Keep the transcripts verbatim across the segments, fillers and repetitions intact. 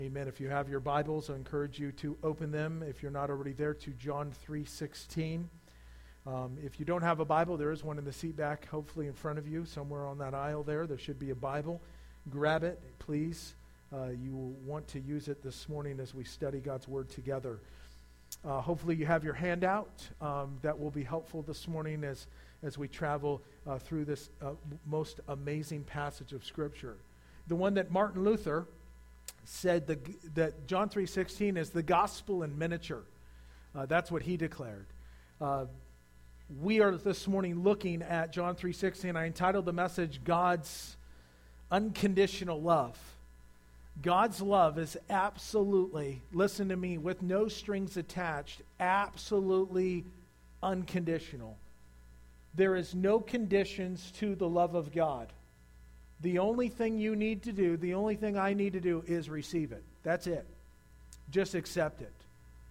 Amen. If you have your Bibles, I encourage you to open them, if you're not already there, to John three sixteen. Um, if you don't have a Bible, there is one in the seat back, hopefully in front of you, somewhere on that aisle there. There should be a Bible. Grab it, please. Uh, you will want to use it this morning as we study God's Word together. Uh, hopefully you have your handout. Um, that will be helpful this morning as, as we travel uh, through this uh, most amazing passage of Scripture. The one that Martin Luther said the, that John three sixteen is the gospel in miniature. Uh, that's what he declared. Uh, we are this morning looking at John three sixteen. I entitled the message, God's Unconditional Love. God's love is absolutely, listen to me, with no strings attached, absolutely unconditional. There is no conditions to the love of God. The only thing you need to do, the only thing I need to do is receive it. That's it. Just accept it.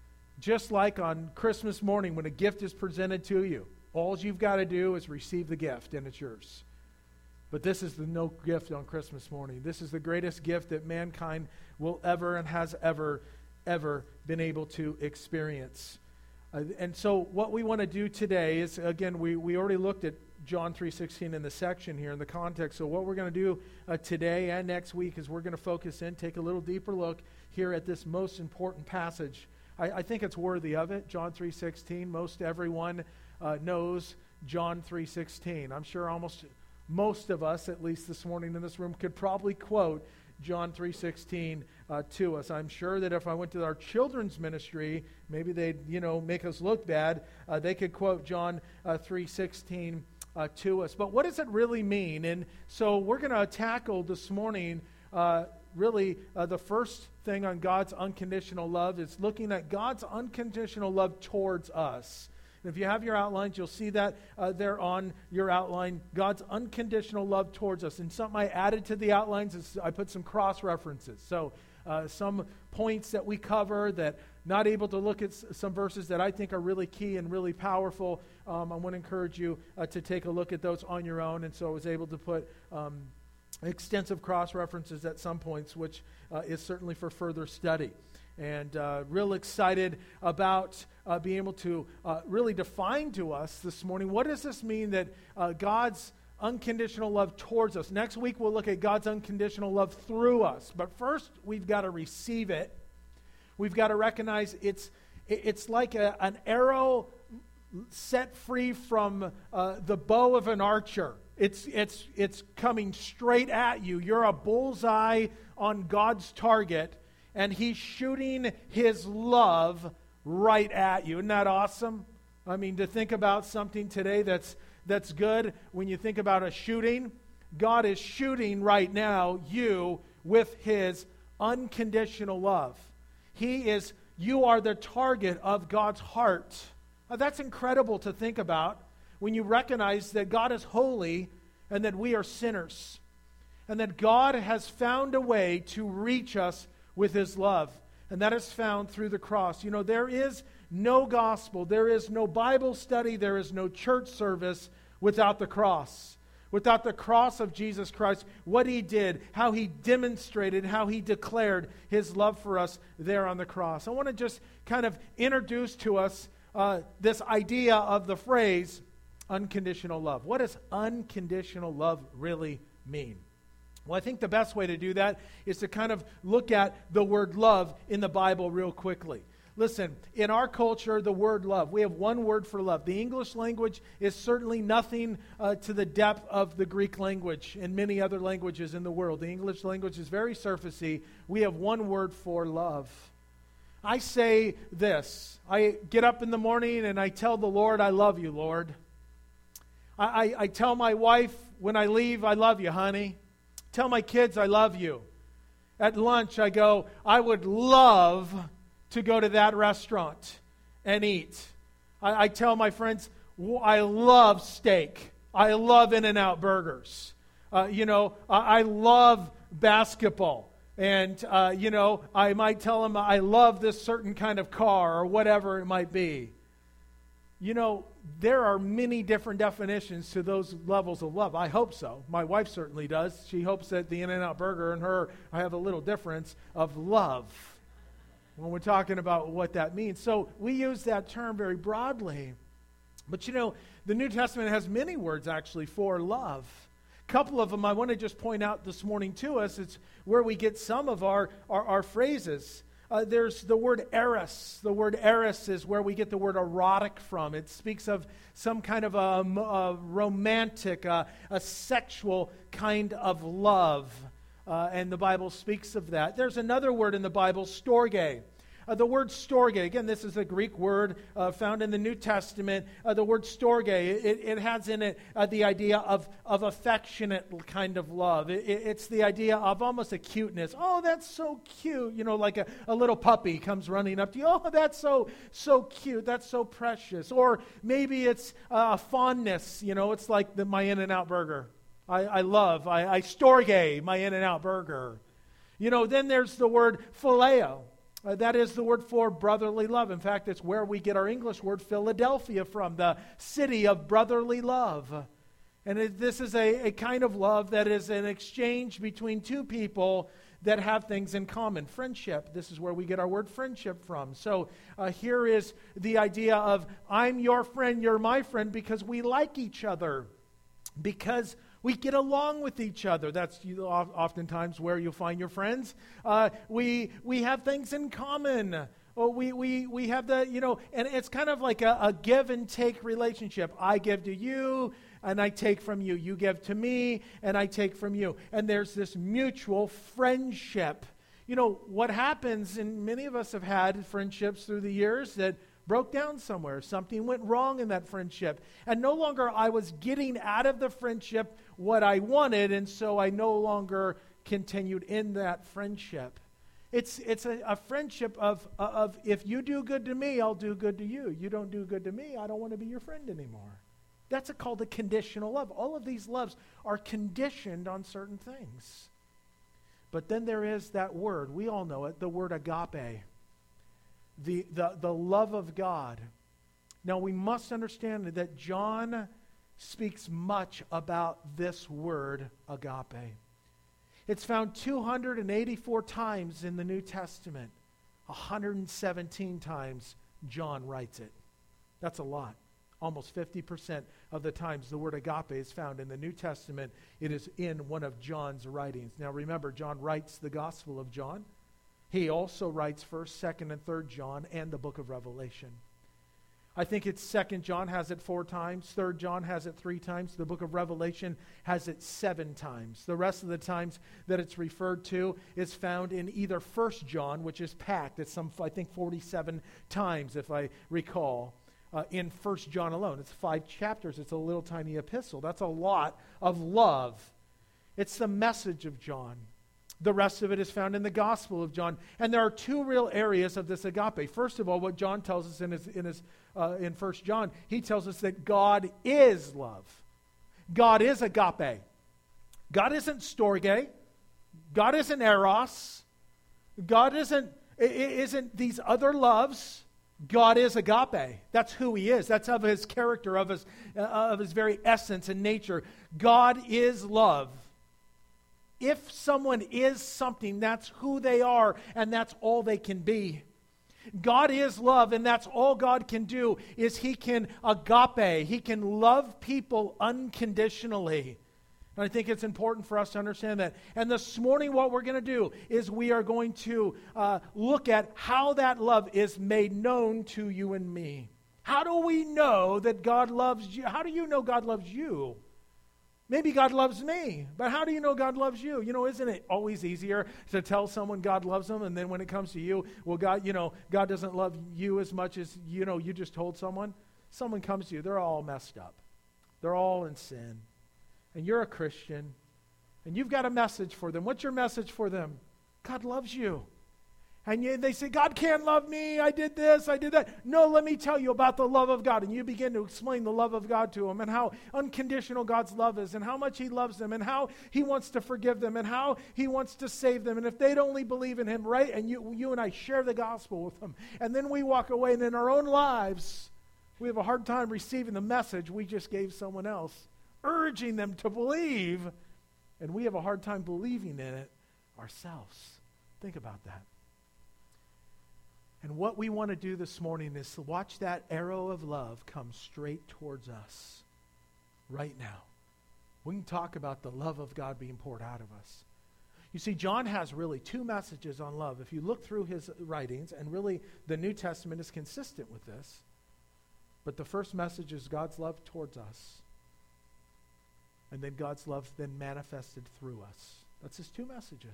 Just like on Christmas morning when a gift is presented to you, all you've got to do is receive the gift and it's yours. But this is the no gift on Christmas morning. This is the greatest gift that mankind will ever and has ever, ever been able to experience. Uh, and so what we want to do today is, again, we, we already looked at John three sixteen in the section here in the context. So what we're going to do uh, today and next week is we're going to focus in, take a little deeper look here at this most important passage. I, I think it's worthy of it, John three sixteen. Most everyone uh, knows John three sixteen. I'm sure almost most of us, at least this morning in this room, could probably quote John three sixteen uh, to us. I'm sure that if I went to our children's ministry, maybe they'd, you know, make us look bad. Uh, they could quote John uh, three sixteen uh, to us. But what does it really mean? And so we're going to tackle this morning uh, really uh, the first thing on God's unconditional love is looking at God's unconditional love towards us. And if you have your outlines, you'll see that uh, there on your outline, God's unconditional love towards us. And something I added to the outlines is I put some cross references. So uh, some points that we cover that not able to look at s- some verses that I think are really key and really powerful. Um, I want to encourage you uh, to take a look at those on your own. And so I was able to put um, extensive cross references at some points, which uh, is certainly for further study. And uh, real excited about uh, being able to uh, really define to us this morning, what does this mean that uh, God's unconditional love towards us? Next week we'll look at God's unconditional love through us. But first we've got to receive it. We've got to recognize it's it's like a, an arrow set free from uh, the bow of an archer. It's it's it's coming straight at you. You're a bullseye on God's target. And he's shooting his love right at you. Isn't that awesome? I mean, to think about something today that's that's good, when you think about a shooting, God is shooting right now you with his unconditional love. He is, you are the target of God's heart. Now, that's incredible to think about when you recognize that God is holy and that we are sinners. And that God has found a way to reach us with his love. And that is found through the cross. You know, there is no gospel, there is no Bible study, there is no church service without the cross. Without the cross of Jesus Christ, what he did, how he demonstrated, how he declared his love for us there on the cross. I want to just kind of introduce to us uh, this idea of the phrase unconditional love. What does unconditional love really mean? Well, I think the best way to do that is to kind of look at the word love in the Bible real quickly. Listen, in our culture, the word love, we have one word for love. The English language is certainly nothing uh, to the depth of the Greek language and many other languages in the world. The English language is very surfacey. We have one word for love. I say this. I get up in the morning and I tell the Lord, I love you, Lord. I, I, I tell my wife when I leave, I love you, honey. Tell my kids I love you. At lunch, I go, I would love to go to that restaurant and eat. I, I tell my friends, I love steak. I love In-N-Out burgers. Uh, you know, I, I love basketball. And, uh, you know, I might tell them I love this certain kind of car or whatever it might be. You know, there are many different definitions to those levels of love. I hope so. My wife certainly does. She hopes that the In-N-Out Burger and her, I have a little difference of love when we're talking about what that means. So we use that term very broadly. But you know, the New Testament has many words actually for love. A couple of them I want to just point out this morning to us. It's where we get some of our, our, our phrases. Uh, there's the word eros. The word eros is where we get the word erotic from. It speaks of some kind of a, a romantic, a, a sexual kind of love. Uh, and the Bible speaks of that. There's another word in the Bible, storge. Uh, the word storge, again, this is a Greek word uh, found in the New Testament. Uh, the word storge, it, it has in it uh, the idea of, of affectionate kind of love. It, it, it's the idea of almost a cuteness. Oh, that's so cute. You know, like a, a little puppy comes running up to you. Oh, that's so, so cute. That's so precious. Or maybe it's uh, a fondness. You know, it's like the, my In-N-Out Burger. I, I love, I, I storge my In-N-Out Burger. You know, then there's the word phileo. Uh, that is the word for brotherly love. In fact, it's where we get our English word Philadelphia from, the city of brotherly love. And it, this is a, a kind of love that is an exchange between two people that have things in common. Friendship. This is where we get our word friendship from. So uh, here is the idea of I'm your friend, you're my friend, because we like each other. Because we get along with each other. That's oftentimes where you'll find your friends. Uh, we we have things in common. Or we we we have the, you know, and it's kind of like a, a give and take relationship. I give to you, and I take from you. You give to me, and I take from you. And there's this mutual friendship. You know, what happens, and many of us have had friendships through the years that broke down somewhere. Something went wrong in that friendship. And no longer I was getting out of the friendship what I wanted, and so I no longer continued in that friendship. It's it's a, a friendship of, of if you do good to me, I'll do good to you. You don't do good to me, I don't want to be your friend anymore. That's a, called a conditional love. All of these loves are conditioned on certain things. But then there is that word, we all know it, the word agape. The, the, the love of God. Now we must understand that John speaks much about this word agape. It's found two hundred eighty-four times in the New Testament. one hundred seventeen times John writes it. That's a lot. Almost fifty percent of the times the word agape is found in the New Testament, it is in one of John's writings. Now remember, John writes the Gospel of John. He also writes first, second, and third John and the book of Revelation. I think it's second John has it four times. third John has it three times. The book of Revelation has it seven times. The rest of the times that it's referred to is found in either first John, which is packed. It's some, I think, forty-seven times, if I recall, uh, in first John alone. It's five chapters. It's a little tiny epistle. That's a lot of love. It's the message of John. The rest of it is found in the Gospel of John. And there are two real areas of this agape. First of all, what John tells us in his, in his uh, in First John, he tells us that God is love. God is agape. God isn't storge. God isn't eros. God isn't, isn't these other loves. God is agape. That's who he is. That's of his character, of his, uh, of his very essence and nature. God is love. If someone is something, that's who they are, and that's all they can be. God is love, and that's all God can do, is he can agape. He can love people unconditionally. And I think it's important for us to understand that. And this morning what we're going to do is we are going to uh, look at how that love is made known to you and me. How do we know that God loves you? How do you know God loves you? Maybe God loves me, but how do you know God loves you? You know, isn't it always easier to tell someone God loves them, and then when it comes to you, well, God, you know, God doesn't love you as much as, you know, you just told someone? Someone comes to you, they're all messed up. They're all in sin. And you're a Christian, and you've got a message for them. What's your message for them? God loves you. And you, they say, God can't love me, I did this, I did that. No, let me tell you about the love of God. And you begin to explain the love of God to them, and how unconditional God's love is, and how much he loves them, and how he wants to forgive them, and how he wants to save them. And if they'd only believe in him, right? And you, you and I share the gospel with them. And then we walk away, and in our own lives, We have a hard time receiving the message we just gave someone else, urging them to believe, and we have a hard time believing in it ourselves. Think about that. And what we want to do this morning is to watch that arrow of love come straight towards us right now. We can talk about the love of God being poured out of us. You see, John has really two messages on love. If you look through his writings, and really the New Testament is consistent with this, but the first message is God's love towards us. And then God's love then manifested through us. That's his two messages.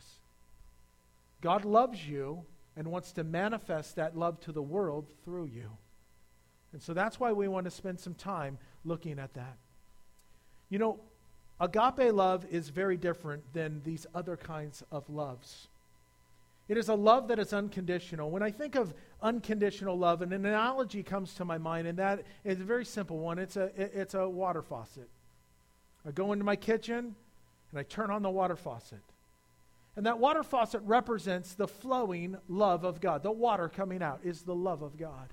God loves you and wants to manifest that love to the world through you. And so that's why we want to spend some time looking at that. You know, agape love is very different than these other kinds of loves. It is a love that is unconditional. When I think of unconditional love, an analogy comes to my mind, and that is a very simple one. It's a, it's a water faucet. I go into my kitchen, and I turn on the water faucet. And that water faucet represents the flowing love of God. The water coming out is the love of God.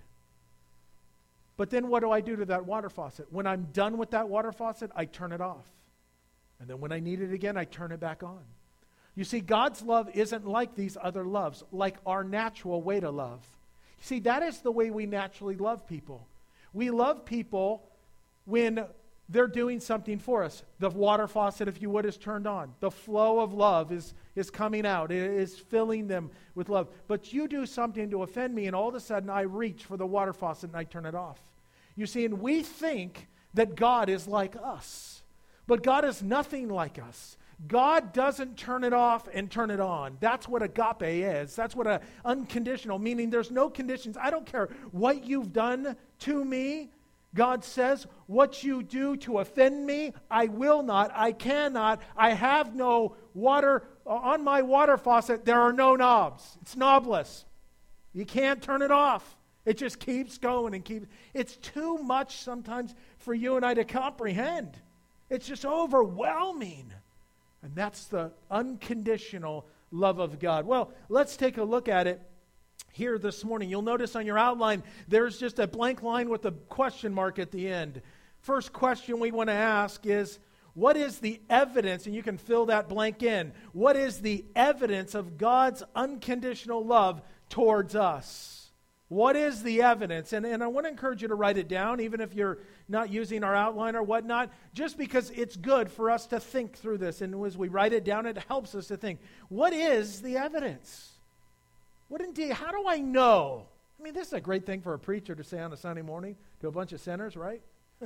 But then what do I do to that water faucet? When I'm done with that water faucet, I turn it off. And then when I need it again, I turn it back on. You see, God's love isn't like these other loves, like our natural way to love. You see, that is the way we naturally love people. We love people when they're doing something for us. The water faucet, if you would, is turned on. The flow of love is, is coming out. It is filling them with love. But you do something to offend me, and all of a sudden I reach for the water faucet and I turn it off. You see, and we think that God is like us. But God is nothing like us. God doesn't turn it off and turn it on. That's what agape is. That's what a unconditional, meaning there's no conditions. I don't care what you've done to me. God says, what you do to offend me, I will not, I cannot, I have no water, on my water faucet, there are no knobs. It's knobless. You can't turn it off. It just keeps going and keeps, it's too much sometimes for you and I to comprehend. It's just overwhelming. And that's the unconditional love of God. Well, let's take a look at it here this morning. You'll notice on your outline, there's just a blank line with a question mark at the end. First question we want to ask is, what is the evidence, and you can fill that blank in, what is the evidence of God's unconditional love towards us? What is the evidence? And, and I want to encourage you to write it down, even if you're not using our outline or whatnot, just because it's good for us to think through this. And as we write it down, it helps us to think, what is the evidence? What indeed, how do I know? I mean, this is a great thing for a preacher to say on a Sunday morning to a bunch of sinners, right?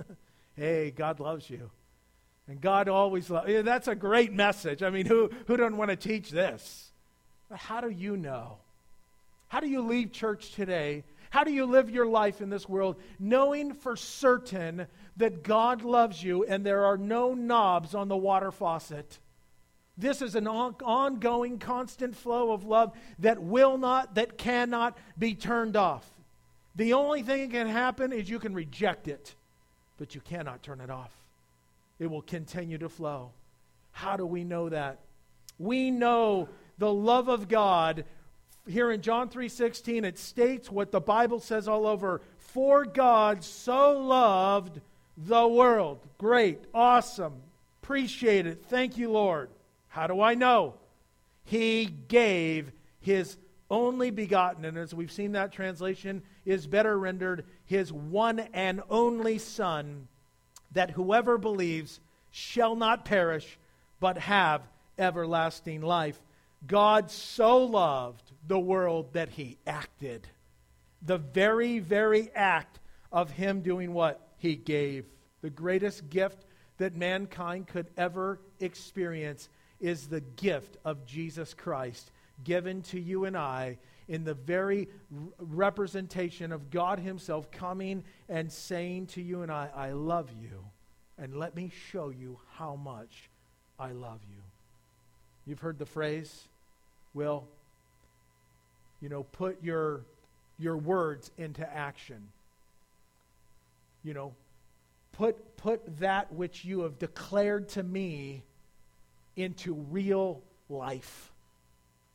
Hey, God loves you. And God always loves you. That's a great message. I mean, who, who doesn't want to teach this? But how do you know? How do you leave church today? How do you live your life in this world knowing for certain that God loves you and there are no knobs on the water faucet? This is an on- ongoing, constant flow of love that will not, that cannot be turned off. The only thing that can happen is you can reject it, but you cannot turn it off. It will continue to flow. How do we know that? We know the love of God. Here in John three sixteen, it states what the Bible says all over. For God so loved the world. Great, awesome, appreciate it. Thank you, Lord. How do I know? He gave His only begotten, and as we've seen, that translation is better rendered, His one and only Son, that whoever believes shall not perish, but have everlasting life. God so loved the world that He acted. The very, very act of Him doing what? He gave. The greatest gift that mankind could ever experience is the gift of Jesus Christ given to you and I in the very r- representation of God Himself coming and saying to you and I, I love you, and let me show you how much I love you. You've heard the phrase, well, you know, put your your words into action. You know, put put that which you have declared to me into real life.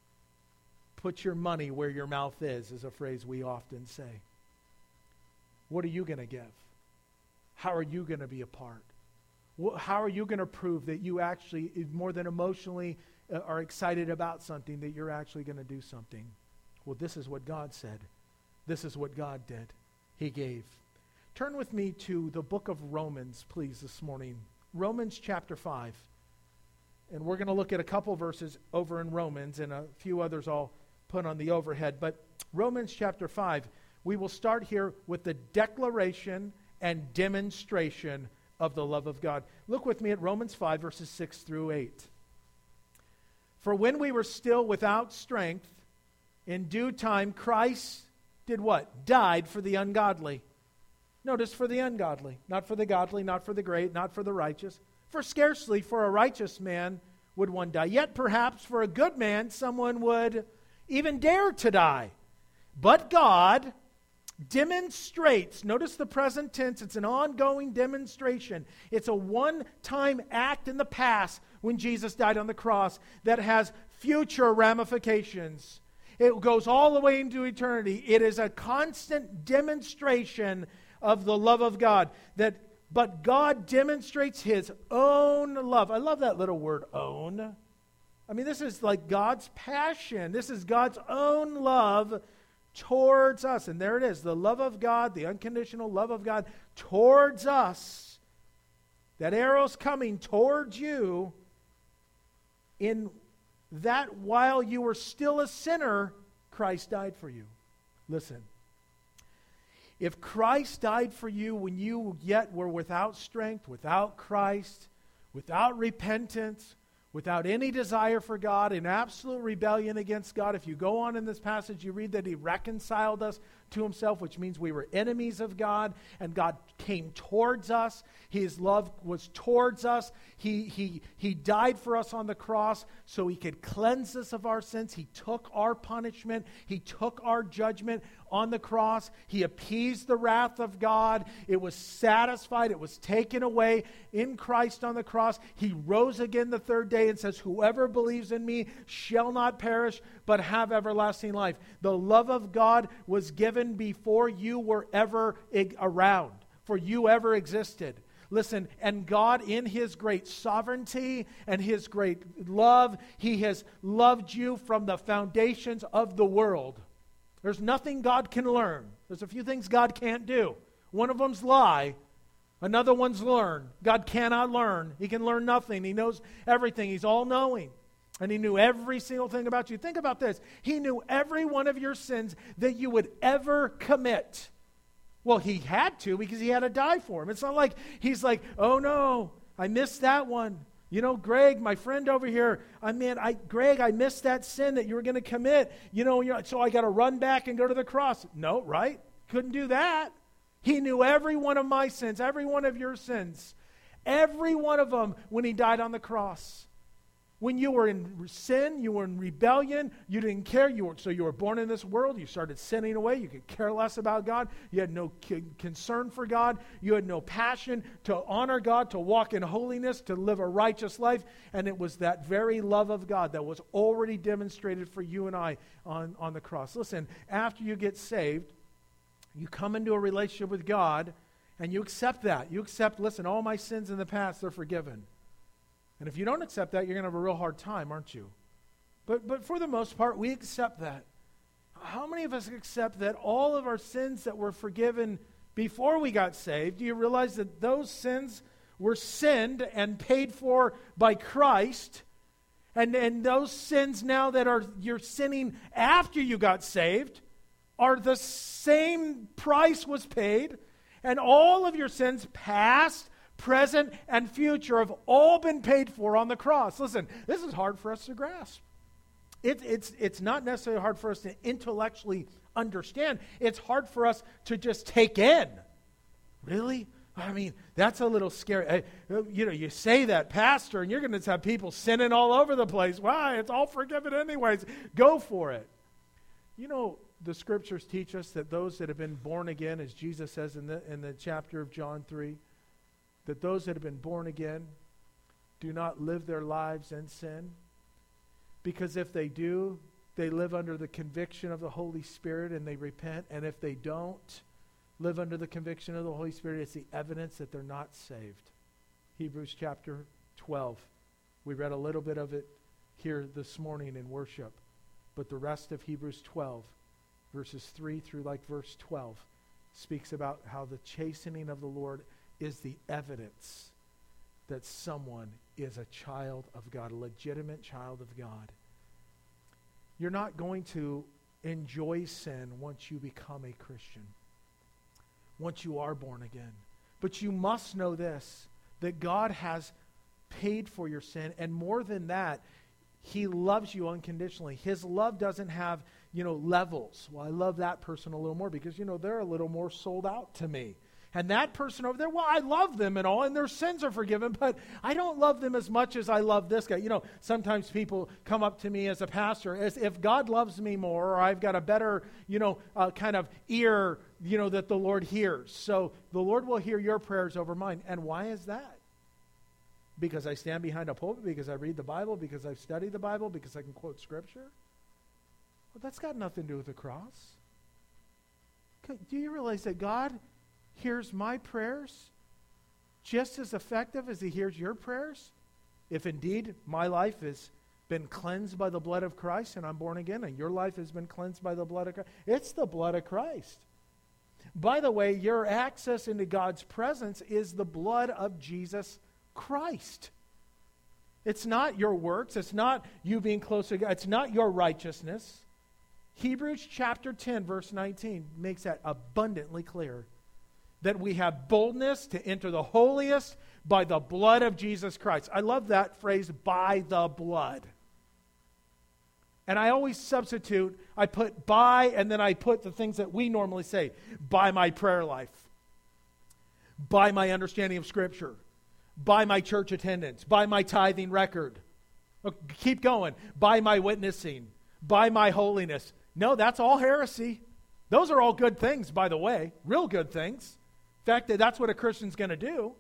Put your money where your mouth is, is a phrase we often say. what are you going to give? How are you going to be a part? How are you going to prove that you actually, more than emotionally, uh, are excited about something, that you're actually going to do something? Well, this is what God said. This is what God did. He gave. Turn with me to the book of Romans, please, this morning. Romans chapter five. And we're going to look at a couple verses over in Romans, and a few others I'll put on the overhead. But Romans chapter five, we will start here with the declaration and demonstration of the love of God. Look with me at Romans five, verses six through eight. For when we were still without strength, in due time Christ did what? Died for the ungodly. Notice, for the ungodly. Not for the godly, not for the great, not for the righteous. For scarcely for a righteous man would one die. Yet perhaps for a good man someone would even dare to die. But God demonstrates, notice the present tense, it's an ongoing demonstration. It's a one-time act in the past when Jesus died on the cross that has future ramifications. It goes all the way into eternity. It is a constant demonstration of the love of God. That, but God demonstrates His own love. I love that little word, own. I mean, this is like God's passion. This is God's own love towards us. And there it is, the love of God, the unconditional love of God towards us. That arrow's coming towards you, in that while you were still a sinner, Christ died for you. Listen, if Christ died for you when you yet were without strength, without Christ, without repentance, without any desire for God, in absolute rebellion against God, if you go on in this passage, you read that He reconciled us to Himself, which means we were enemies of God, and God came towards us. His love was towards us. He, he, he died for us on the cross so He could cleanse us of our sins. He took our punishment. He took our judgment on the cross. He appeased the wrath of God. It was satisfied. It was taken away in Christ on the cross. He rose again the third day and says, whoever believes in me shall not perish, but have everlasting life. The love of God was given before you were ever around, for you ever existed. Listen, and God in His great sovereignty and His great love, He has loved you from the foundations of the world. There's nothing God can learn. There's a few things God can't do. One of them's lie. Another one's learn. God cannot learn. He can learn nothing. He knows everything. He's all-knowing. And He knew every single thing about you. Think about this. He knew every one of your sins that you would ever commit. Well, He had to, because He had to die for them. It's not like He's like, oh no, I missed that one. You know, Greg, my friend over here, I mean, I, Greg, I missed that sin that you were going to commit. You know, you're, so I got to run back and go to the cross. No, right? Couldn't do that. He knew every one of my sins, every one of your sins, every one of them when He died on the cross. When you were in sin, you were in rebellion, you didn't care. You were, so you were born in this world, you started sinning away, you could care less about God, you had no c- concern for God, you had no passion to honor God, to walk in holiness, to live a righteous life, and it was that very love of God that was already demonstrated for you and I on, on the cross. Listen, after you get saved, you come into a relationship with God, and you accept that. You accept, listen, all my sins in the past, they're forgiven. And if you don't accept that, you're going to have a real hard time, aren't you? But but for the most part, we accept that. How many of us accept that all of our sins that were forgiven before we got saved, do you realize that those sins were sinned and paid for by Christ? And, and those sins now that are you're sinning after you got saved are the same price was paid. And all of your sins, past, present, and future, have all been paid for on the cross. Listen, this is hard for us to grasp. It, it's, it's not necessarily hard for us to intellectually understand. It's hard for us to just take in. Really? I mean, that's a little scary. I, you know, you say that, Pastor, and you're going to have people sinning all over the place. Why? It's all forgiven anyways. Go for it. You know, the Scriptures teach us that those that have been born again, as Jesus says in the, in the chapter of John three, that those that have been born again do not live their lives in sin. Because if they do, they live under the conviction of the Holy Spirit and they repent. And if they don't, live under the conviction of the Holy Spirit, it's the evidence that they're not saved. Hebrews chapter twelve. We read a little bit of it here this morning in worship. But the rest of Hebrews twelve, verses three through like verse twelve, speaks about how the chastening of the Lord is the evidence that someone is a child of God, a legitimate child of God. You're not going to enjoy sin once you become a Christian, once you are born again. But you must know this, that God has paid for your sin, and more than that, He loves you unconditionally. His love doesn't have, you know, levels. Well, I love that person a little more because, you know, they're a little more sold out to me. And that person over there, well, I love them and all, and their sins are forgiven, but I don't love them as much as I love this guy. You know, sometimes people come up to me as a pastor as if God loves me more, or I've got a better, you know, uh, kind of ear, you know, that the Lord hears. So the Lord will hear your prayers over mine. And why is that? Because I stand behind a pulpit, because I read the Bible, because I've studied the Bible, because I can quote Scripture? Well, that's got nothing to do with the cross. Do you realize that God hears my prayers just as effective as He hears your prayers? If indeed my life has been cleansed by the blood of Christ and I'm born again, and your life has been cleansed by the blood of Christ, it's the blood of Christ. By the way, your access into God's presence is the blood of Jesus Christ. It's not your works. It's not you being close to God. It's not your righteousness. Hebrews chapter ten, verse nineteen makes that abundantly clear. That we have boldness to enter the holiest by the blood of Jesus Christ. I love that phrase, by the blood. And I always substitute, I put by, and then I put the things that we normally say. By my prayer life. By my understanding of Scripture. By my church attendance. By my tithing record. Keep going. By my witnessing. By my holiness. No, that's all heresy. Those are all good things, by the way. Real good things. In fact, that's what a Christian's going to do.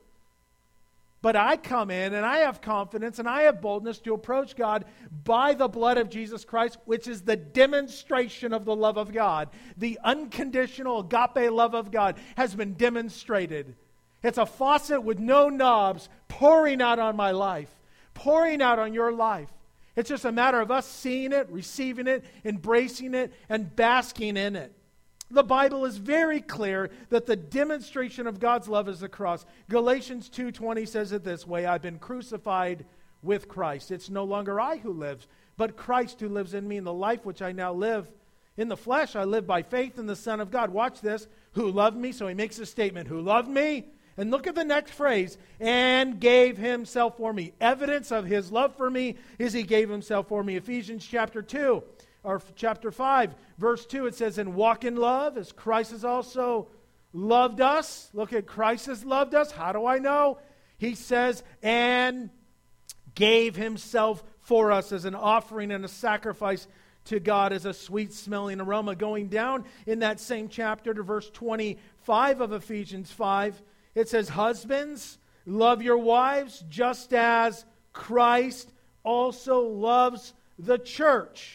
But I come in and I have confidence and I have boldness to approach God by the blood of Jesus Christ, which is the demonstration of the love of God. The unconditional agape love of God has been demonstrated. It's a faucet with no knobs pouring out on my life, pouring out on your life. It's just a matter of us seeing it, receiving it, embracing it, and basking in it. The Bible is very clear that the demonstration of God's love is the cross. Galatians two twenty says it this way, I've been crucified with Christ. It's no longer I who lives, but Christ who lives in me. In the life which I now live in the flesh, I live by faith in the Son of God. Watch this. Who loved me? So he makes a statement. Who loved me? And look at the next phrase. And gave himself for me. Evidence of his love for me is he gave himself for me. Ephesians chapter two. Or chapter five, verse two, it says, and walk in love as Christ has also loved us. Look at Christ has loved us. How do I know? He says, and gave himself for us as an offering and a sacrifice to God as a sweet-smelling aroma. Going down in that same chapter to verse twenty-five of Ephesians five, it says, husbands, love your wives just as Christ also loves the church.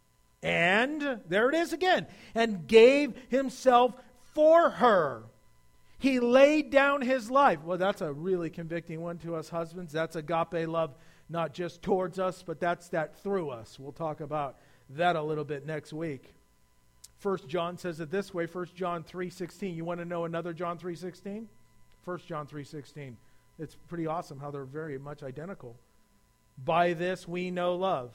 And, there it is again, and gave himself for her. He laid down his life. Well, that's a really convicting one to us husbands. That's agape love, not just towards us, but that's that through us. We'll talk about that a little bit next week. First John says it this way, First John three sixteen. You want to know another John three sixteen? First John three sixteen. It's pretty awesome how they're very much identical. By this we know love.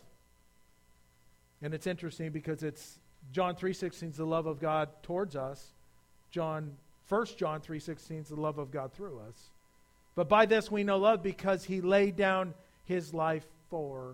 And it's interesting because it's John three sixteen is the love of God towards us. John First John three sixteen is the love of God through us. But by this we know love because he laid down his life for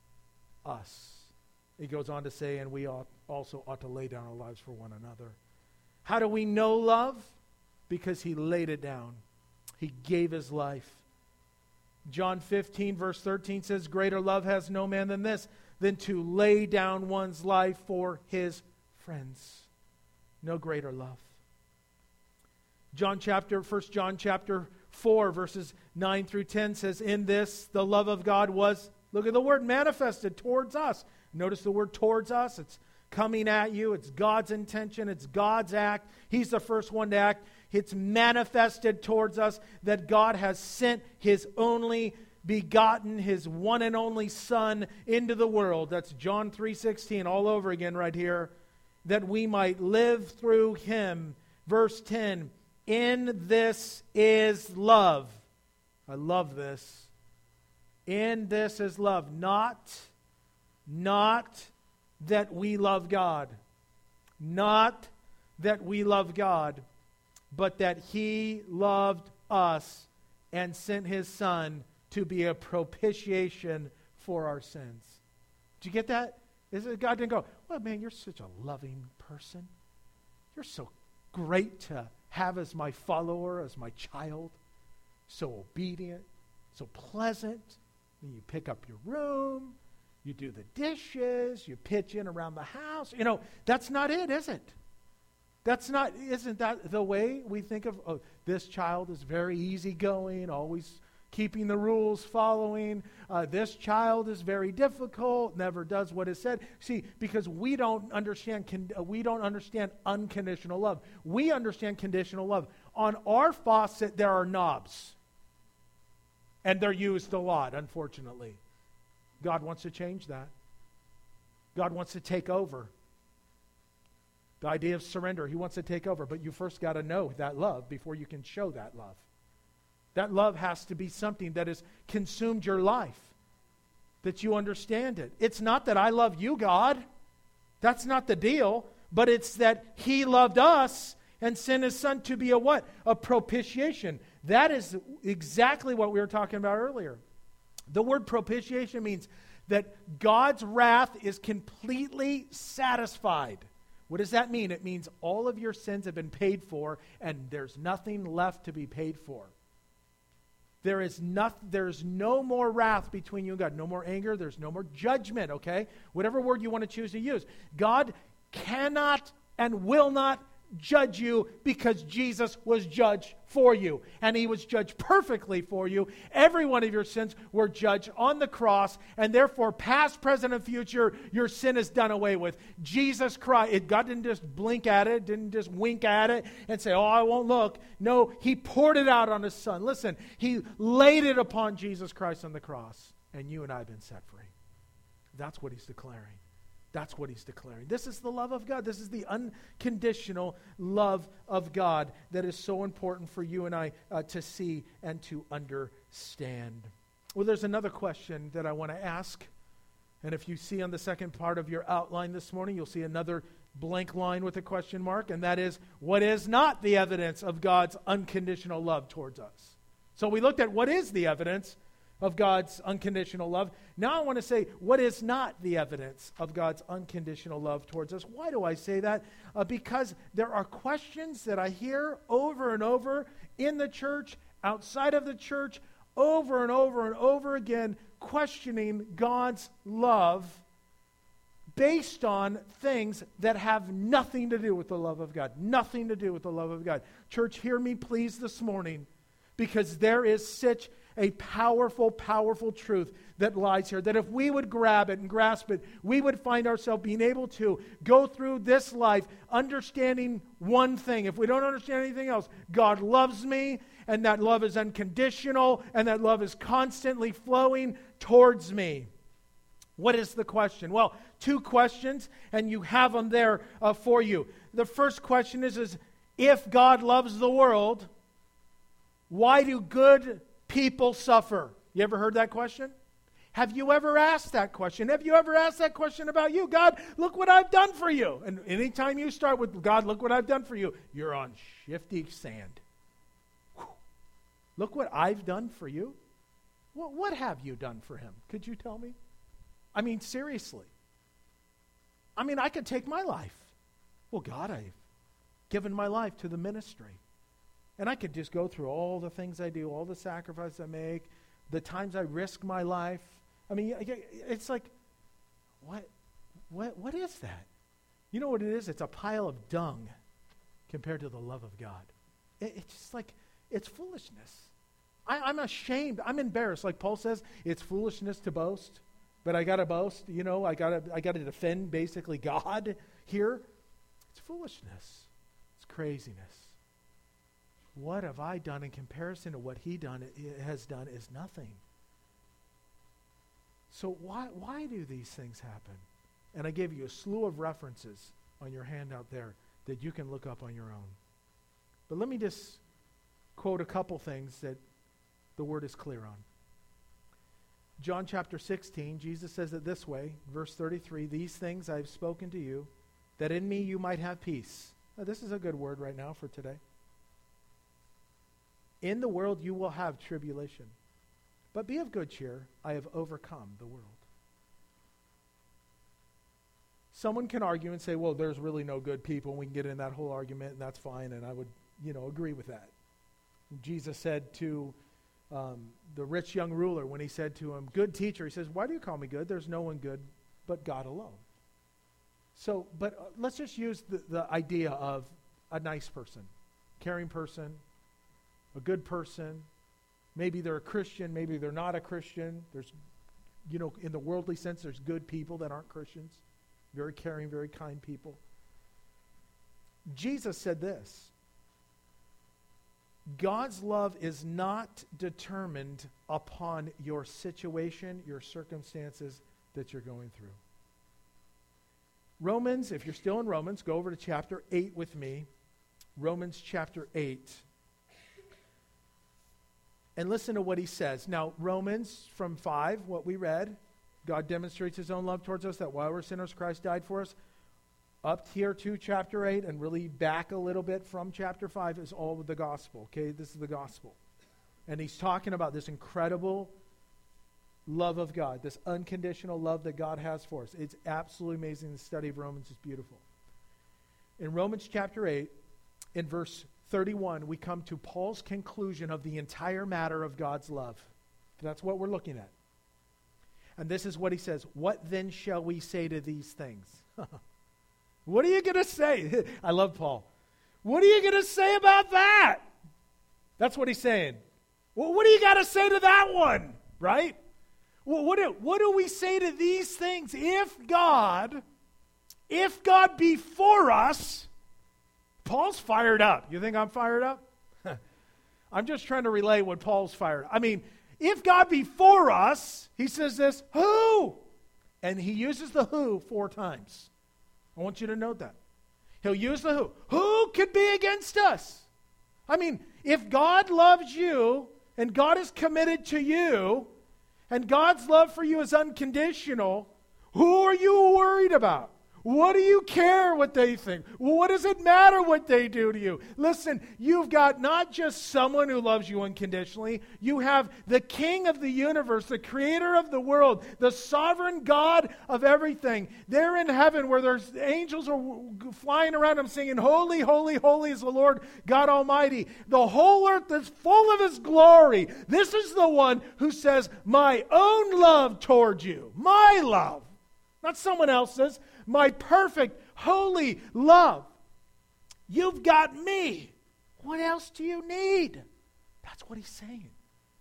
us. He goes on to say, and we ought, also ought to lay down our lives for one another. How do we know love? Because he laid it down. He gave his life. John fifteen verse thirteen says, greater love has no man than this, than to lay down one's life for his friends. No greater love. John chapter, First John chapter four, verses nine through ten says, in this the love of God was, look at the word, manifested towards us. Notice the word towards us. It's coming at you. It's God's intention. It's God's act. He's the first one to act. It's manifested towards us that God has sent His only begotten, His one and only Son into the world. That's John three sixteen all over again right here. That we might live through Him. Verse ten, in this is love. I love this. In this is love. Not, not that we love God. Not that we love God, but that He loved us and sent His Son to be a propitiation for our sins. Did you get that? Is it, God didn't go, well, man, you're such a loving person. You're so great to have as my follower, as my child. So obedient, so pleasant. And you pick up your room, you do the dishes, you pitch in around the house. You know, that's not it, is it? That's not, isn't that the way we think of, oh, this child is very easygoing, always keeping the rules, following. Uh, this child is very difficult, never does what is said. See, because we don't understand, con- we don't understand unconditional love. We understand conditional love. On our faucet, there are knobs. And they're used a lot, unfortunately. God wants to change that. God wants to take over. The idea of surrender, He wants to take over. But you first got to know that love before you can show that love. That love has to be something that has consumed your life, that you understand it. It's not that I love you, God. That's not the deal. But it's that He loved us and sent His Son to be a what? A propitiation. That is exactly what we were talking about earlier. The word propitiation means that God's wrath is completely satisfied. What does that mean? It means all of your sins have been paid for and there's nothing left to be paid for. There is nothing, there's no more wrath between you and God. No more anger. There's no more judgment, okay? Whatever word you want to choose to use. God cannot and will not judge you because Jesus was judged for you. And He was judged perfectly for you. Every one of your sins were judged on the cross. And therefore, past, present, and future, your sin is done away with. Jesus Christ, it, God didn't just blink at it, didn't just wink at it and say, oh, I won't look. No, He poured it out on His Son. Listen, He laid it upon Jesus Christ on the cross. And you and I have been set free. That's what He's declaring. That's what He's declaring. This is the love of God. This is the unconditional love of God that is so important for you and I uh, to see and to understand. Well, there's another question that I want to ask. And if you see on the second part of your outline this morning, you'll see another blank line with a question mark. And that is, what is not the evidence of God's unconditional love towards us? So we looked at what is the evidence of God's unconditional love. Now I want to say, what is not the evidence of God's unconditional love towards us? Why do I say that? Uh, because there are questions that I hear over and over in the church, outside of the church, over and over and over again, questioning God's love based on things that have nothing to do with the love of God. Nothing to do with the love of God. Church, hear me please this morning, because there is such a powerful, powerful truth that lies here, that if we would grab it and grasp it, we would find ourselves being able to go through this life understanding one thing. If we don't understand anything else, God loves me, and that love is unconditional, and that love is constantly flowing towards me. What is the question? Well, two questions, and you have them there uh, for you. The first question is, is, if God loves the world, why do good people suffer? You ever heard that question? Have you ever asked that question? Have you ever asked that question about you? God, look what I've done for you. And anytime you start with, God, look what I've done for you, you're on shifty sand. Whew. Look what I've done for you. What, what have you done for Him? Could you tell me? I mean, seriously. I mean, I could take my life. Well, God, I've given my life to the ministry. And I could just go through all the things I do, all the sacrifices I make, the times I risk my life. I mean, it's like, what, what, what is that? You know what it is? It's a pile of dung compared to the love of God. It, it's just like, it's foolishness. I, I'm ashamed. I'm embarrassed. Like Paul says, it's foolishness to boast. but I got to boast, you know, I got to I got to defend basically God here. It's foolishness. It's craziness. What have I done in comparison to what he done has done is nothing. So why why do these things happen? And I gave you a slew of references on your handout there that you can look up on your own. But let me just quote a couple things that the word is clear on. John chapter sixteen, Jesus says it this way, verse thirty-three, "These things I have spoken to you, that in me you might have peace." Now, this is a good word right now for today. "In the world you will have tribulation, but be of good cheer, I have overcome the world." Someone can argue and say, well, there's really no good people, and we can get in that whole argument, and that's fine, and I would, you know, agree with that. Jesus said to um, the rich young ruler, when he said to him, "Good teacher," he says, "Why do you call me good? There's no one good but God alone." So, but uh, let's just use the, the idea of a nice person, caring person, a good person. Maybe they're a Christian, maybe they're not a Christian. There's, you know, in the worldly sense, there's good people that aren't Christians. Very caring, very kind people. Jesus said this: God's love is not determined upon your situation, your circumstances that you're going through. Romans, if you're still in Romans, go over to chapter eight with me. Romans chapter eight. And listen to what he says. Now, Romans from five, what we read, God demonstrates his own love towards us, that while we're sinners, Christ died for us. Up here to chapter eight, and really back a little bit from chapter five, is all of the gospel. Okay, this is the gospel. And he's talking about this incredible love of God, this unconditional love that God has for us. It's absolutely amazing. The study of Romans is beautiful. In Romans chapter eight, in verse thirty-one, we come to Paul's conclusion of the entire matter of God's love. That's what we're looking at. And this is what he says: "What then shall we say to these things?" What are you going to say? I love Paul. What are you going to say about that? That's what he's saying. Well, what do you got to say to that one? Right? Well, what do, what do we say to these things? If God, if God be for us, Paul's fired up. You think I'm fired up? I'm just trying to relay what Paul's fired up. I mean, if God be for us, he says this, who? And he uses the who four times. I want you to note that. He'll use the who. Who could be against us? I mean, if God loves you and God is committed to you and God's love for you is unconditional, who are you worried about? What do you care what they think? What does it matter what they do to you? Listen, you've got not just someone who loves you unconditionally. You have the King of the universe, the creator of the world, the sovereign God of everything. They're in heaven where there's angels are flying around him singing, "Holy, holy, holy is the Lord God Almighty." The whole earth is full of his glory. This is the one who says, "My own love toward you." My love. Not someone else's. My perfect, holy love. You've got me. What else do you need? That's what he's saying.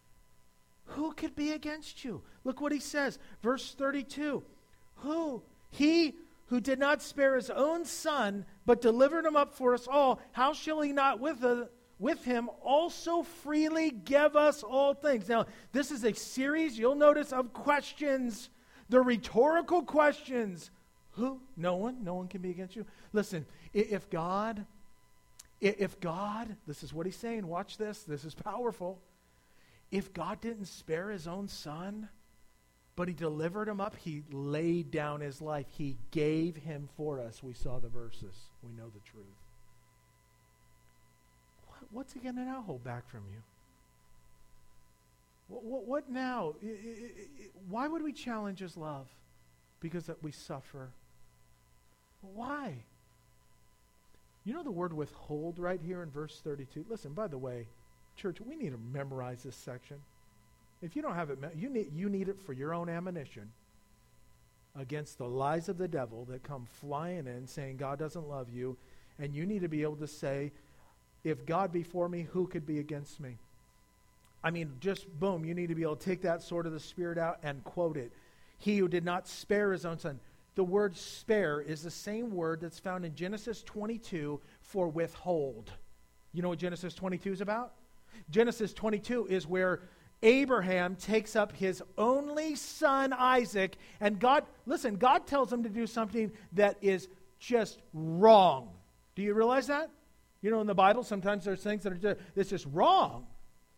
Who could be against you? Look what he says. Verse thirty-two. Who? He who did not spare his own son, but delivered him up for us all, how shall he not with, a, with him also freely give us all things? Now, this is a series, you'll notice, of questions. The rhetorical questions. Who? No one. No one can be against you. Listen, if God, if God, this is what he's saying. Watch this. This is powerful. If God didn't spare his own son, but he delivered him up, he laid down his life. He gave him for us. We saw the verses. We know the truth. What, what's he going to now hold back from you? What, what, what now? I, I, I, why would we challenge his love? Because that we suffer. Why? You know the word withhold right here in verse thirty-two? Listen, by the way, church, we need to memorize this section. If you don't have it, you need, you need it for your own ammunition against the lies of the devil that come flying in saying God doesn't love you. And you need to be able to say, if God be for me, who could be against me? I mean, just boom, you need to be able to take that sword of the Spirit out and quote it. he who did not spare his own son. The word spare is the same word that's found in Genesis twenty-two for withhold. You know what Genesis twenty-two is about? Genesis twenty-two is where Abraham takes up his only son Isaac, and God, listen, God tells him to do something that is just wrong. Do you realize that? You know, in the Bible, sometimes there's things that are just, it's just wrong.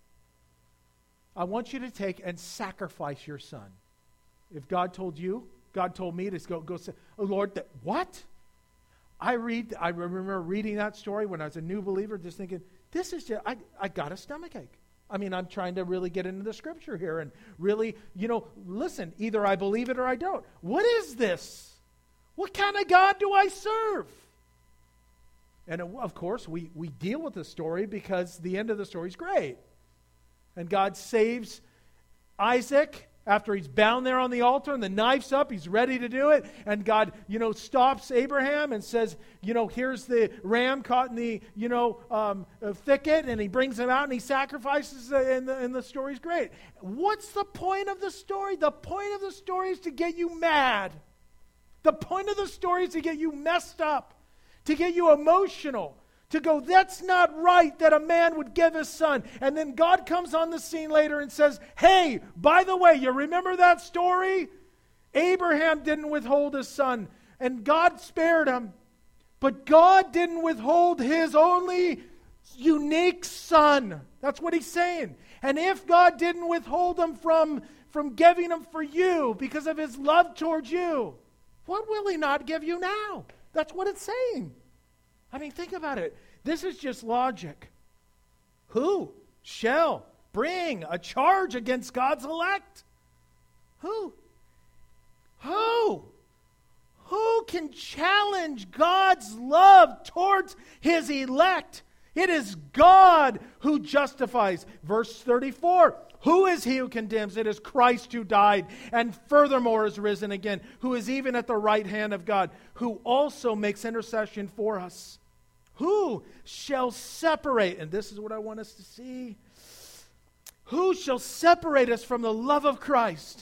I want you to take and sacrifice your son. If God told you, God told me to go, go say, oh Lord, that, what? I read, I remember reading that story when I was a new believer, just thinking, this is just, I, I got a stomachache. I mean, I'm trying to really get into the scripture here and really, you know, listen, either I believe it or I don't. What is this? What kind of God do I serve? And of course, we, we deal with the story because the end of the story is great. And God saves Isaac after he's bound there on the altar and the knife's up, he's ready to do it. And God, you know, stops Abraham and says, you know, here's the ram caught in the, you know, um, thicket, and he brings him out and he sacrifices, uh, and, the, and the story's great. What's the point of the story? The point of the story is to get you mad. The point of the story is to get you messed up, to get you emotional, to go, that's not right that a man would give his son. And then God comes on the scene later and says, hey, by the way, you remember that story? Abraham didn't withhold his son, and God spared him. But God didn't withhold his only unique son. That's what he's saying. And if God didn't withhold him from, from giving him for you because of his love towards you, what will he not give you now? That's what it's saying. I mean, think about it. This is just logic. Who shall bring a charge against God's elect? Who? Who? Who can challenge God's love towards his elect? It is God who justifies. Verse thirty-four. Who is he who condemns? It is Christ who died and furthermore is risen again, who is even at the right hand of God, who also makes intercession for us. Who shall separate? And this is what I want us to see. Who shall separate us from the love of Christ?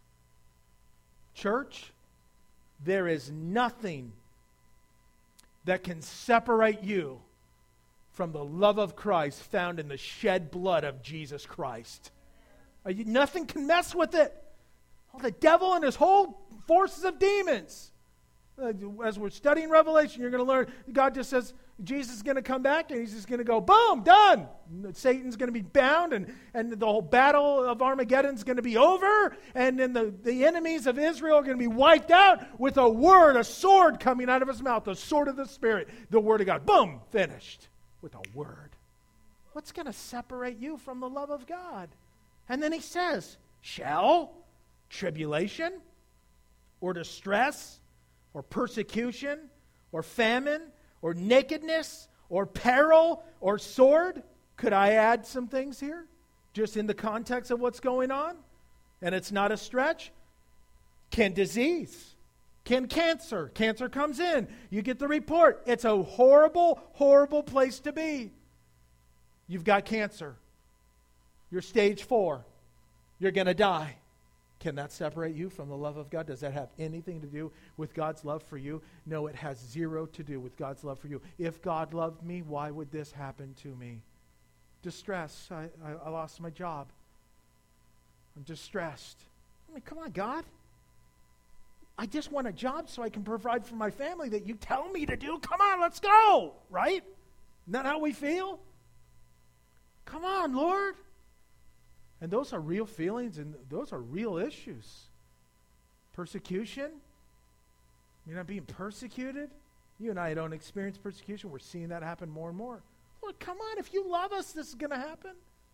Church, there is nothing that can separate you from the love of Christ found in the shed blood of Jesus Christ. Uh, you, nothing can mess with it. All the devil and his whole forces of demons. Uh, as we're studying Revelation, you're going to learn, God just says, Jesus is going to come back and he's just going to go, boom, done. Satan's going to be bound, and, and the whole battle of Armageddon is going to be over, and then the, the enemies of Israel are going to be wiped out with a word, a sword coming out of his mouth, the sword of the Spirit, the word of God. Boom, finished with a word. What's going to separate you from the love of God? And then he says, shall tribulation or distress or persecution or famine or nakedness, or peril, or sword. Could I add some things here? Just in the context of what's going on? And it's not a stretch. Can disease? Can cancer? Cancer comes in. You get the report. It's a horrible, horrible place to be. You've got cancer. You're stage four. You're going to die. Can that separate you from the love of God? Does that have anything to do with God's love for you? No, it has zero to do with God's love for you. If God loved me, why would this happen to me? Distress. I, I, I lost my job. I'm distressed. I mean, come on, God. I just want a job so I can provide for my family that you tell me to do. Come on, let's go. Right? Isn't that how we feel? Come on, Lord. And those are real feelings, and those are real issues. Persecution. You're not being persecuted. You and I don't experience persecution. We're seeing that happen more and more. Lord, come on. If you love us, this is going to happen.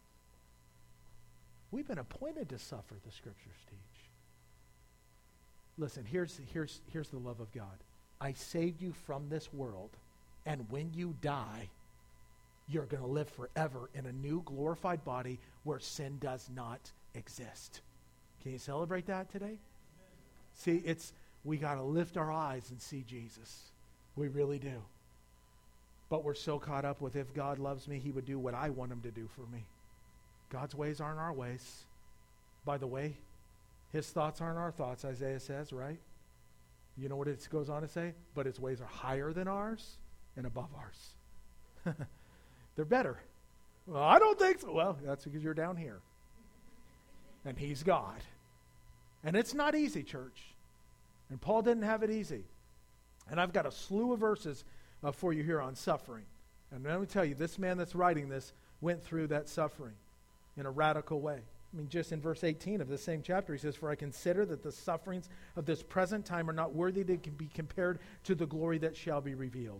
We've been appointed to suffer, the Scriptures teach. Listen, here's, here's, here's the love of God. I saved you from this world, and when you die, you're going to live forever in a new glorified body where sin does not exist. Can you celebrate that today? Amen. See, it's we got to lift our eyes and see Jesus. We really do. But we're so caught up with, if God loves me, he would do what I want him to do for me. God's ways aren't our ways. By the way, His thoughts aren't our thoughts, Isaiah says, right? You know what it goes on to say? But his ways are higher than ours and above ours. They're better. Well, I don't think so. Well, that's because you're down here. And he's God. And it's not easy, church. And Paul didn't have it easy. And I've got a slew of verses uh, for you here on suffering. And let me tell you, this man that's writing this went through that suffering in a radical way. I mean, just in verse eighteen of the same chapter, he says, "For I consider that the sufferings of this present time are not worthy to be compared to the glory that shall be revealed."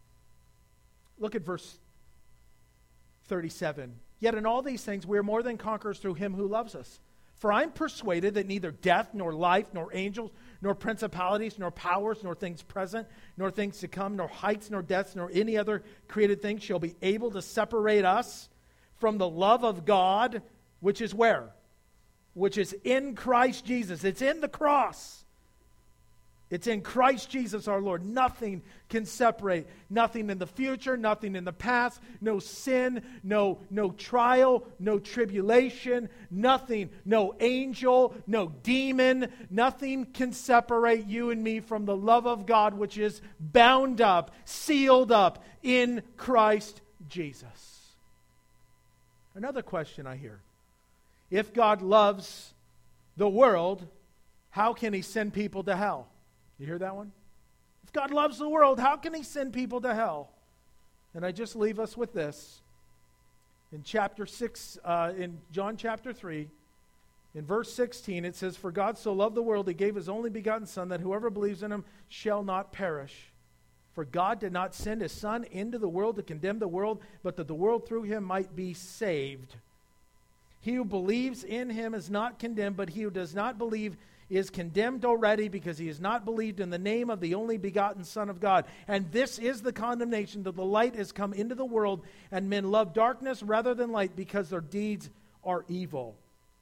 Look at verse thirty-seven. "Yet in all these things we are more than conquerors through him who loves us. For I'm persuaded that neither death, nor life, nor angels, nor principalities, nor powers, nor things present, nor things to come, nor heights, nor depths, nor any other created thing shall be able to separate us from the love of God, which is where? Which is in Christ Jesus." It's in the cross. It's in Christ Jesus our Lord. Nothing can separate. Nothing in the future, nothing in the past, no sin, no, no trial, no tribulation, nothing, no angel, no demon. Nothing can separate you and me from the love of God, which is bound up, sealed up in Christ Jesus. Another question I hear. If God loves the world, how can he send people to hell? You hear that one? If God loves the world, how can he send people to hell? And I just leave us with this. In chapter six, uh, in John chapter three, in verse sixteen, it says, "For God so loved the world, he gave his only begotten Son, that whoever believes in him shall not perish. For God did not send his Son into the world to condemn the world, but that the world through him might be saved. He who believes in him is not condemned, but he who does not believe is condemned already, because he has not believed in the name of the only begotten Son of God. And this is the condemnation, that the light has come into the world, and men love darkness rather than light, because their deeds are evil."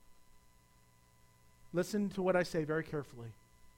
Listen to what I say very carefully.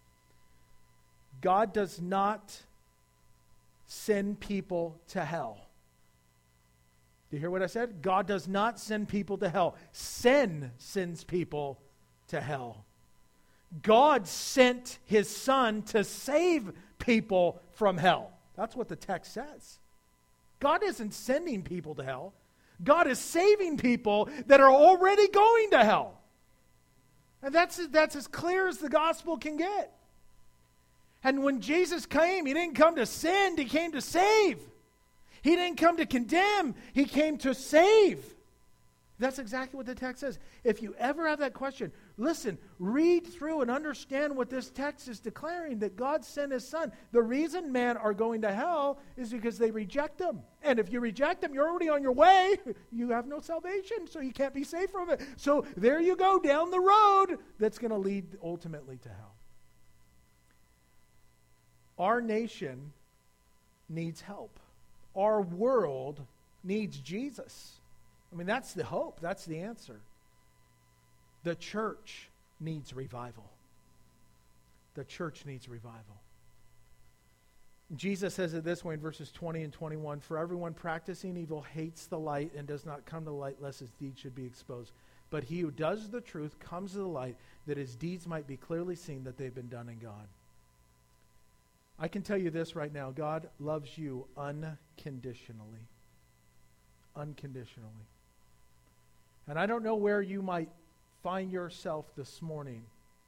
God does not send people to hell. Do you hear what I said? God does not send people to hell. Sin sends people to hell. God sent his Son to save people from hell. That's what the text says. God isn't sending people to hell. God is saving people that are already going to hell. And that's, that's as clear as the gospel can get. And when Jesus came, he didn't come to sin, he came to save. He didn't come to condemn, he came to save. That's exactly what the text says. If you ever have that question, listen, read through and understand what this text is declaring, that God sent his Son. The reason men are going to hell is because they reject him. And if you reject him, you're already on your way. You have no salvation, so you can't be saved from it. So there you go, down the road that's going to lead ultimately to hell. Our nation needs help. Our world needs Jesus. I mean, that's the hope. That's the answer. The church needs revival. The church needs revival. Jesus says it this way in verses twenty and twenty-one, "For everyone practicing evil hates the light and does not come to the light, lest his deeds should be exposed. But he who does the truth comes to the light, that his deeds might be clearly seen that they've been done in God." I can tell you this right now. God loves you unconditionally. Unconditionally. And I don't know where you might find yourself this morning.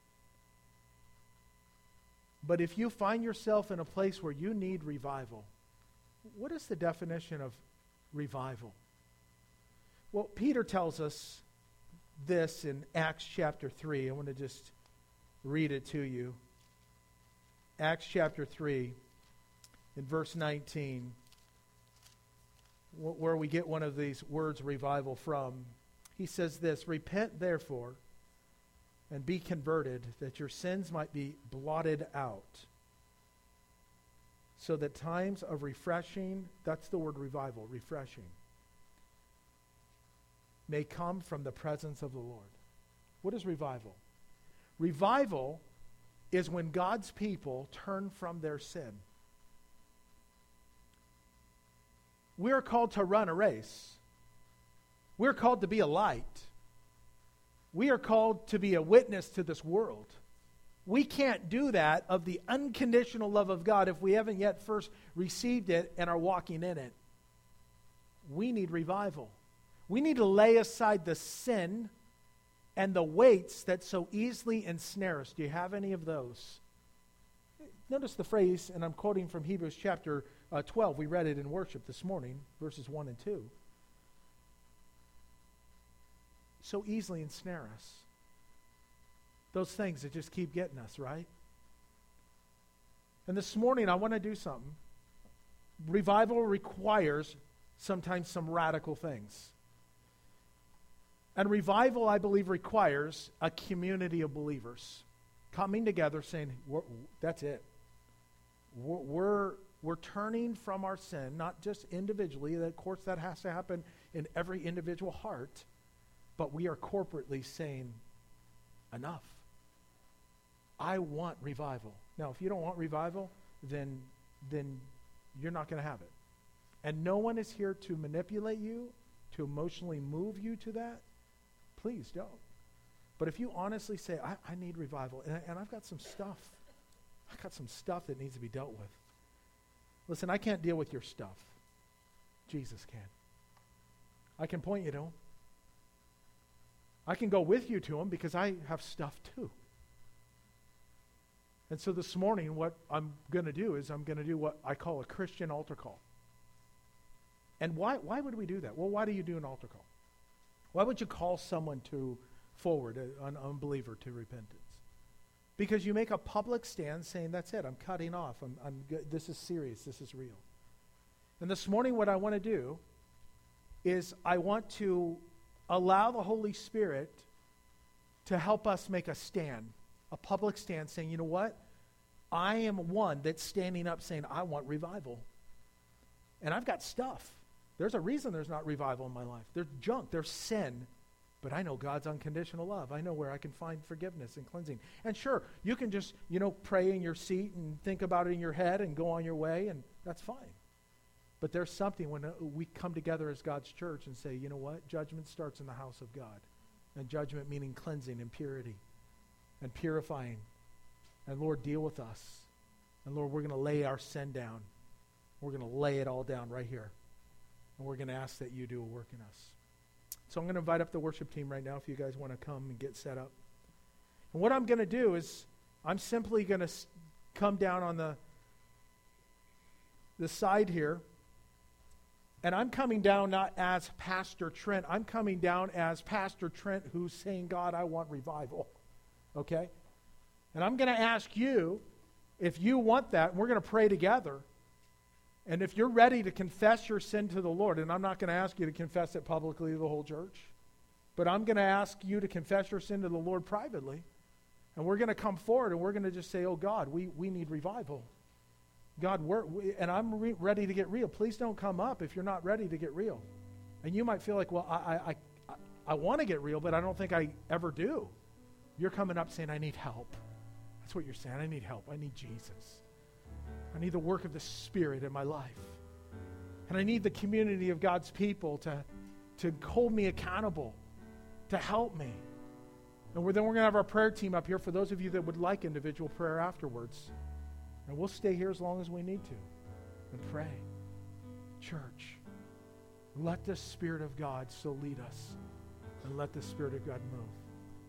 But if you find yourself in a place where you need revival, what is the definition of revival? Well, Peter tells us this in Acts chapter three. I want to just read it to you. Acts chapter three, in verse nineteen, where we get one of these words revival from. He says this, "Repent therefore and be converted, that your sins might be blotted out, so that times of refreshing," that's the word revival, refreshing, "may come from the presence of the Lord." What is revival? Revival is when God's people turn from their sin. We're called to run a race. We're called to be a light. We are called to be a witness to this world. We can't do that of the unconditional love of God if we haven't yet first received it and are walking in it. We need revival. We need to lay aside the sin and the weights that so easily ensnare us. Do you have any of those? Notice the phrase, and I'm quoting from Hebrews chapter uh, twelve. We read it in worship this morning, verses one and two. So easily ensnare us. Those things that just keep getting us, right? And this morning I want to do something. Revival requires sometimes some radical things. And revival, I believe, requires a community of believers coming together saying, we're, that's it. We're, we're, we're turning from our sin, not just individually. Of course, that has to happen in every individual heart. But we are corporately saying, enough. I want revival. Now, if you don't want revival, then, then you're not going to have it. And no one is here to manipulate you, to emotionally move you to that. Please don't. But if you honestly say, I, I need revival, and, and I've got some stuff, I've got some stuff that needs to be dealt with. Listen, I can't deal with your stuff. Jesus can. I can point you to him. I can go with you to him because I have stuff too. And so this morning, what I'm going to do is I'm going to do what I call a Christian altar call. And why, why would we do that? Well, why do you do an altar call? Why would you call someone to forward, a, an unbeliever, to repentance? Because you make a public stand saying, that's it, I'm cutting off. I'm, I'm good. This is serious. This is real. And this morning what I want to do is I want to allow the Holy Spirit to help us make a stand, a public stand saying, you know what? I am one that's standing up saying, I want revival. And I've got stuff. There's a reason there's not revival in my life. There's junk. There's sin. But I know God's unconditional love. I know where I can find forgiveness and cleansing. And sure, you can just, you know, pray in your seat and think about it in your head and go on your way, and that's fine. But there's something when uh, we come together as God's church and say, you know what? Judgment starts in the house of God. And judgment meaning cleansing and purity and purifying. And Lord, deal with us. And Lord, we're going to lay our sin down. We're going to lay it all down right here. And we're going to ask that you do a work in us. So I'm going to invite up the worship team right now if you guys want to come and get set up. And what I'm going to do is I'm simply going to s- come down on the, the side here. And I'm coming down not as Pastor Trent. I'm coming down as Pastor Trent who's saying, God, I want revival. Okay? And I'm going to ask you if you want that. And we're going to pray together. And if you're ready to confess your sin to the Lord, and I'm not going to ask you to confess it publicly to the whole church, but I'm going to ask you to confess your sin to the Lord privately. And we're going to come forward and we're going to just say, oh God, we, we need revival. God, we're, we, and I'm re- ready to get real. Please don't come up if you're not ready to get real. And you might feel like, well, I, I, I, I want to get real, but I don't think I ever do. You're coming up saying, I need help. That's what you're saying. I need help. I need Jesus. I need the work of the Spirit in my life. And I need the community of God's people to, to hold me accountable, to help me. And we're, then we're going to have our prayer team up here for those of you that would like individual prayer afterwards. And we'll stay here as long as we need to and pray. Church, let the Spirit of God so lead us, and let the Spirit of God move.